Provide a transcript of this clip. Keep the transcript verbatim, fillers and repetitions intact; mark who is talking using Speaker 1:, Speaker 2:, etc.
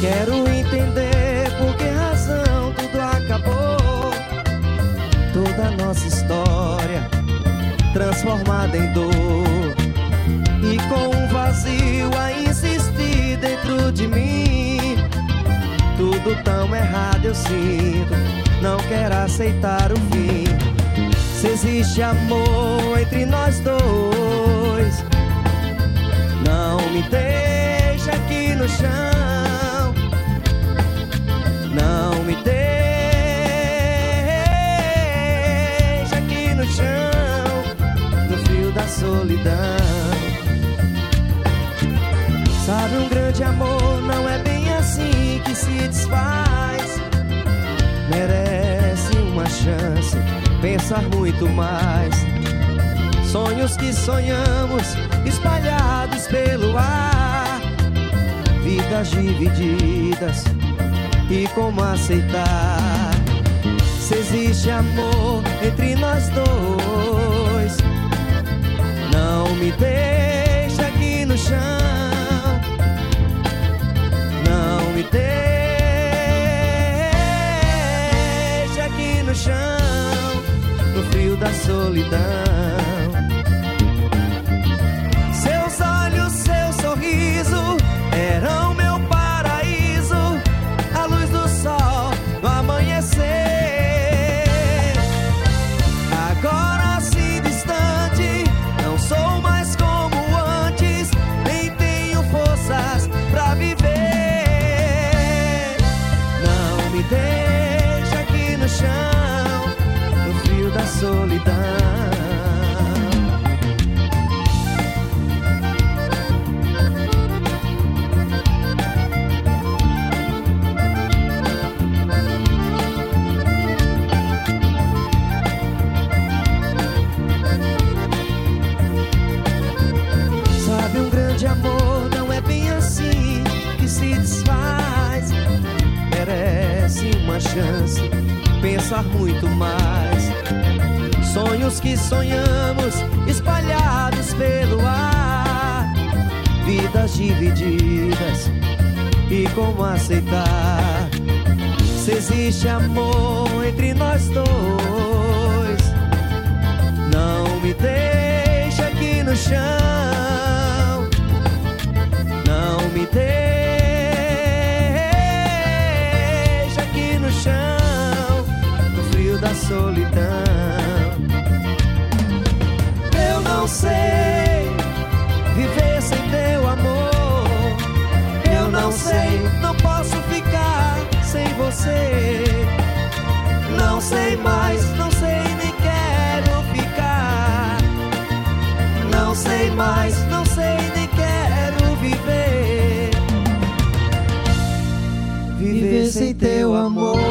Speaker 1: Quero entender por que razão tudo acabou. Toda a nossa história transformada em dor, e com um vazio a insistir dentro de mim. Tudo tão errado eu sinto, não quero aceitar o fim. Se existe amor entre nós dois, não me deixa aqui no chão. Não me deixa aqui no chão, no frio da solidão. Sabe, um grande amor não é bem assim que se desfaz. Merece uma chance, pensar muito mais. Sonhos que sonhamos espalhados pelo ar, vidas divididas, e como aceitar? Se existe amor entre nós dois, não me deixa aqui no chão. Não me deixa aqui no chão, no frio da solidão. Seus olhos, seu sorriso eram meu paraíso, a luz do sol no amanhecer. Agora assim distante, não sou mais como antes, nem tenho forças pra viver. Não me deixa aqui no chão, no frio da solidão. Sabe, um grande amor não é bem assim que se desfaz. Merece uma chance, pensar muito mais. Sonhos que sonhamos espalhados pelo ar, vidas divididas, e como aceitar? Se existe amor entre nós dois, não me deixa aqui no chão. Não me deixa aqui no chão, no frio da solidão. Eu não sei viver sem teu amor. Eu não sei, não posso ficar sem você. Não sei mais, não sei, nem quero ficar. Não sei mais, não sei, nem quero viver. Viver sem teu amor.